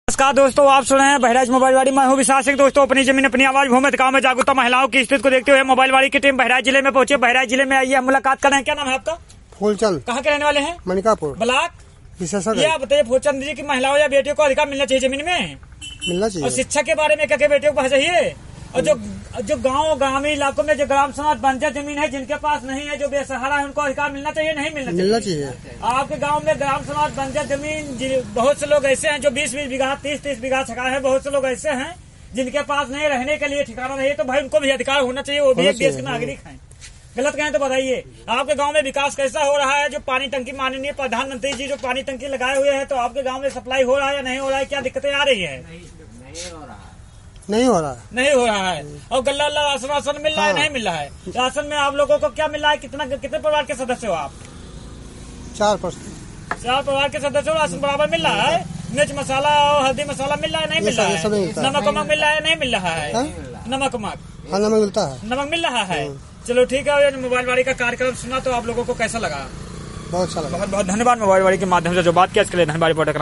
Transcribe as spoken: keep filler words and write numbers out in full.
नमस्कार दोस्तों, आप सुन रहे हैं बहराइच मोबाइल वाड़ी। मैं हूं विशाल सिंह। दोस्तों, अपनी जमीन अपनी आवाज भूमि गांव में जागरूकता महिलाओं की स्थिति को देखते हुए मोबाइल वाड़ी की टीम बहराइच जिले में पहुंची। बहराइच जिले में आइए, हम मुलाकात कर रहे हैं। क्या नाम है आपका? फूलचंद। कहाँ के रहने वाले हैं? मनिकापुर ब्लॉक। ये आप बताइए, फूलचंद जी की महिलाओं या बेटियों को अधिकार मिलना चाहिए जमीन में? मिलना चाहिए। और शिक्षा के बारे में क्या क्या बेटियों को पता चाहिए? और जो जो गांव ग्रामीण इलाकों में जो ग्राम समाज बंजर जमीन है, जिनके पास नहीं है, जो बेसहारा है, उनको अधिकार मिलना चाहिए नहीं मिलना चाहिए? मिलना चाहिए। आपके गांव में ग्राम समाज बंजर जमीन बहुत से लोग ऐसे हैं जो बीस बीस बीघा तीस तीस बीघा छका है। बहुत से लोग ऐसे हैं जिनके पास नहीं रहने के लिए ठिकाना नहीं है, तो भाई उनको भी अधिकार होना चाहिए। वो भी एक देश के नागरिक हैं। गलत कहें तो बताइए, आपके गांव में विकास कैसा हो रहा है? जो पानी टंकी माननीय प्रधानमंत्री जी जो पानी टंकी लगाए हुए हैं, तो आपके गांव में सप्लाई हो रहा है या नहीं हो रहा है? क्या दिक्कतें आ रही है? नहीं हो रहा है। नहीं हो रहा है। और गल्ला अल्लाह राशन राशन मिल रहा है? नहीं मिल रहा है। राशन में आप लोगों को क्या मिल रहा है? कितना कितने परिवार के सदस्य हो आप? चार परसेंट चार परिवार के सदस्य हो। राशन बराबर मिल रहा है? मिर्च मसाला और हल्दी मसाला मिल रहा है नहीं मिल रहा है? नमक वमक मिल रहा है नहीं मिल रहा है? नमक वमक हाँ नमक मिलता है। नमक मिल रहा है। चलो ठीक है। मोबाइल वाड़ी का कार्यक्रम सुना तो आप लोगों को कैसा लगा? बहुत अच्छा लगा। बहुत बहुत धन्यवाद। मोबाइल वाड़ी के माध्यम से जो बात किया इसके लिए धन्यवाद।